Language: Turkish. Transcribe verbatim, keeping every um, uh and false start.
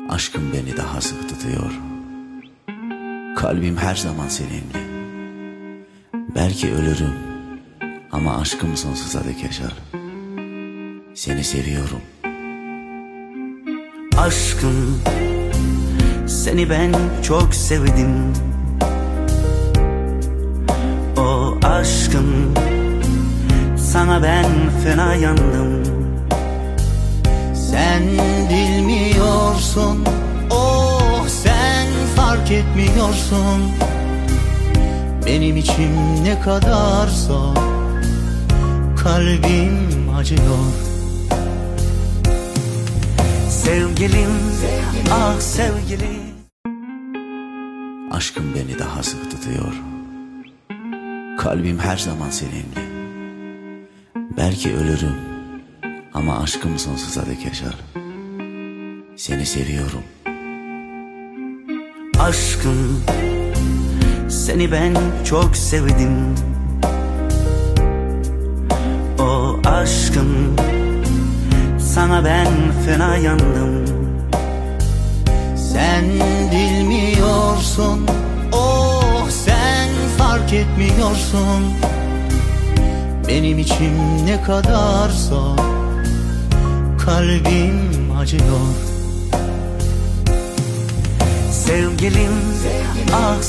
Aşkın beni daha sık tutuyor. Kalbim her zaman seninle. Belki ölürüm ama aşkım sonsuza dek yaşar. Seni seviyorum. Aşkım, seni ben çok sevdim. O aşkım, sana ben fena yandım. Sen bilmiyorsun, oh sen fark etmiyorsun. Benim içim ne kadar zor, kalbim acıyor. Sevgilim, ah sevgilim. Aşkım beni daha sık tutuyor. Kalbim her zaman seninle. Belki ölürüm ama aşkım sonsuza dek yaşar. Seni seviyorum. Aşkım, seni ben çok sevdim. O aşkım, sana ben fena yandım. Sen bilmiyorsun, oh sen fark etmiyorsun. Benim içim ne kadar zor, kalbim acıyor. Sevgilim, ah